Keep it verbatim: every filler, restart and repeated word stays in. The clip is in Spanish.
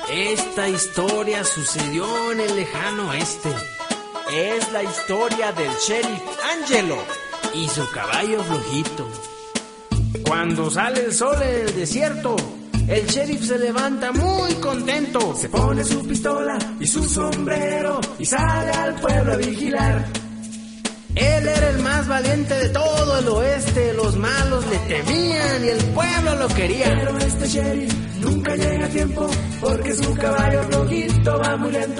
Esta historia sucedió en el lejano oeste. Es la historia del sheriff Angelo y su caballo flojito. Cuando sale el sol en el desierto, el sheriff se levanta muy contento. Se pone su pistola y su sombrero y sale al pueblo a vigilar. Él era el más valiente de todo el oeste. Los malos le temían y el pueblo lo quería. Pero este sheriff nunca llega a tiempo porque su caballo flojito va muy lento.